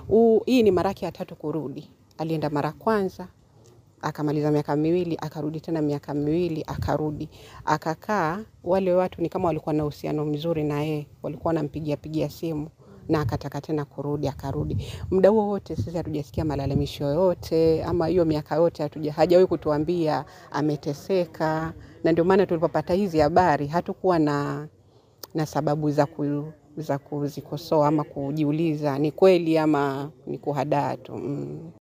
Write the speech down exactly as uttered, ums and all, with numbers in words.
U, hii ni mara yake ya tatu kurudi. Alienda mara kwanza, akamaliza miaka miwili, akarudi tena miaka miwili, akarudi. Akakaa, wale watu ni kama walikuwa na uhusiano mzuri na yeye, walikuwa wanampigia pigia simu na akataka tena kurudi, akarudi. Muda huo wote sisi hatujasikia malalamisho yote, ama hiyo miaka yote hatuja hajawahi kutuambia ameteseka. Na ndio maana tulipopata hizi habari hatukuwa na na sababu za ku, za kuzikosoa ama kujiuliza ni kweli ama ni kuhadaa tu. Mm.